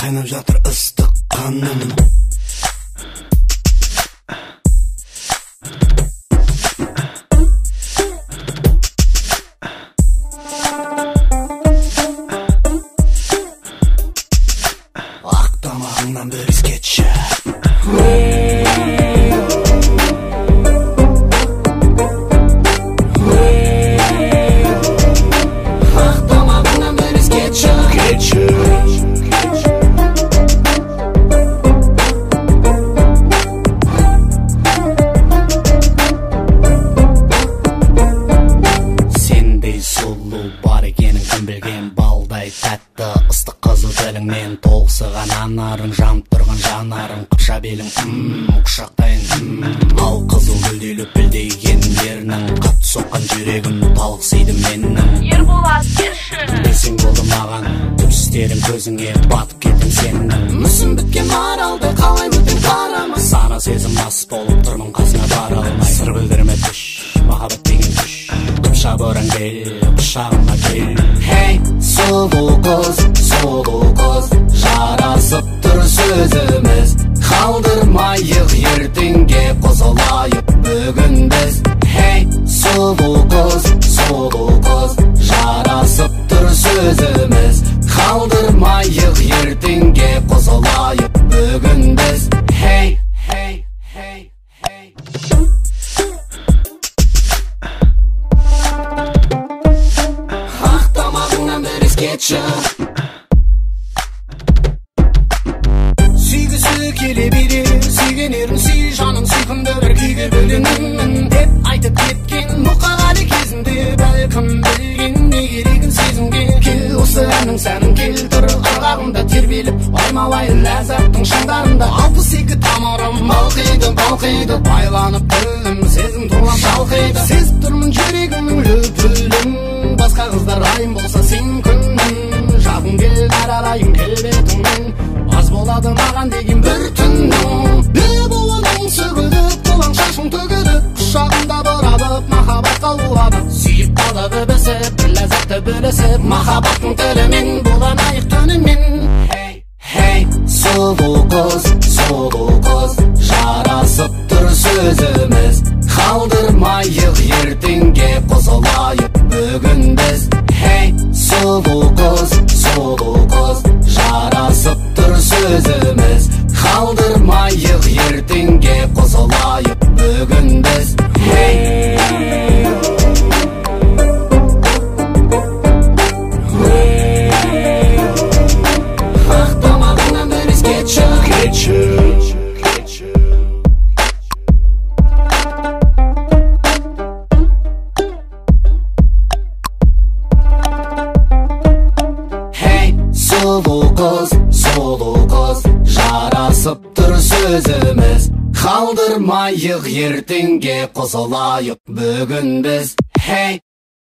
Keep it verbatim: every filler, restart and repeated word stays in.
Қайнап жатыр ыстық қаным. Ақ тамағыңнан бір иіс кетші. Тәтті ыстық қызу тіліңмен толықсыған анарың, жанып тұрған жанарың, қыпша белің, ммм, құшақтайын, ммм. Ал қызыл гүлдей лүпілдеген ерінің, қатты соққан жүрегім талықсиды менің. Ерболат керші Десең болды маған, түпстерім көзіңе батып кеттім сенің. Мүсін біткен маралды қалай өтің қарама, сана сезім мас болып тұрмын қасына бара алмай. Сыр білдірме түш, махаббат деген күш, қыпша боран кел, құшағыма кел. Hey, сұлу қыз, сұлу қыз, жарасып тұр сөзіміз, қалдырмайық ертеңге қосылайық бүгін біз. Hey, сұлу қыз, сұлу қыз, жарасып тұр сөзіміз, қалдырмайық ертеңге қосылайық бүгін біз. Hey, hey, hey, hey. Ақ тамағыңнан бір иіс кетші. Сүйгісі келе берер, сүйгенерін сүй жаным, сүйкімді бір күйге бөленемін деп айтып кеткен мұқағали кезінде, бәлкім білген не керегін сезімге. Кел осы әннің сәнін келтір, ырғағымда тербеліп аймалайын ләззаттың шыңдарында. Алпыс екі тамырым балқиды, балқиды, байланып тілім, сезім тұрлан шалқиды. Сезіп тұрмын жүрегімнің лүпілін, басқа қыздар айым болса сен күнім. Жағым кел, аралайын келбетіңмен, аз болады маған деген бір түннің. Бе буының сөгіліп, қолаң шашың төгіліп, құшағымда бұралып, махаббатқа уланып, сүйіп қалып өбісіп, бір ләззатты бөлісіп, махаббаттың тілімен боланайық түнімен. Hey, hey, сұлу қыз, сұлу қыз, жарасып тұр сөзіміз, қалдырмайық ертеңге қосылайық бүгін біз. Hey, сұлу қыз, сұлу қыз, жарасып тұр сөзіміз, қалдырмайық ертеңге қосылайық бүгін біз. Hey, ақ тамағыңнан бір иіс кетші, кетші. Сұлу қыз, сұлу қыз, жарасып тұр сөзіміз, қалдырмайық ертеңге қосылайық бүгін біз. Hey.